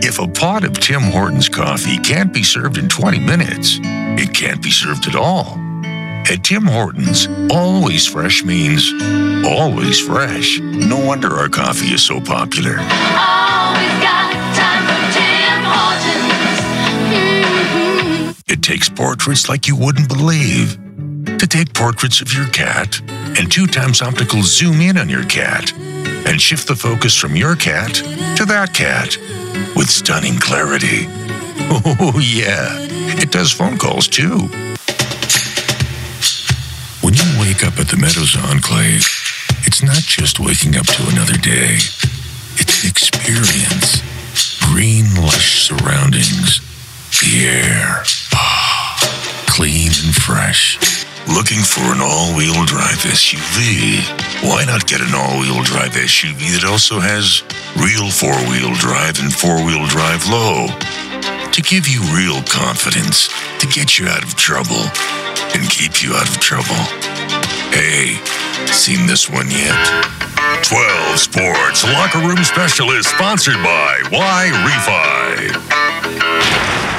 If a pot of Tim Hortons coffee can't be served in 20 minutes, it can't be served at all. At Tim Hortons, always fresh means always fresh. No wonder our coffee is so popular. Always got time for Tim Hortons. It takes portraits like you wouldn't believe. To take portraits of your cat and 2x optical zoom in on your cat and shift the focus from your cat to that cat with stunning clarity. Oh yeah, it does phone calls too. When you wake up at the Meadows Enclave, it's not just waking up to another day. It's an experience. Green, lush surroundings. The air. Clean and fresh. Looking for an all-wheel drive SUV? Why not get an all-wheel drive SUV that also has real four-wheel drive and four-wheel drive low? To give you real confidence, to get you out of trouble and keep you out of trouble. Hey, seen this one yet? 12 Sports Locker Room Specialist, sponsored by Y-Refi.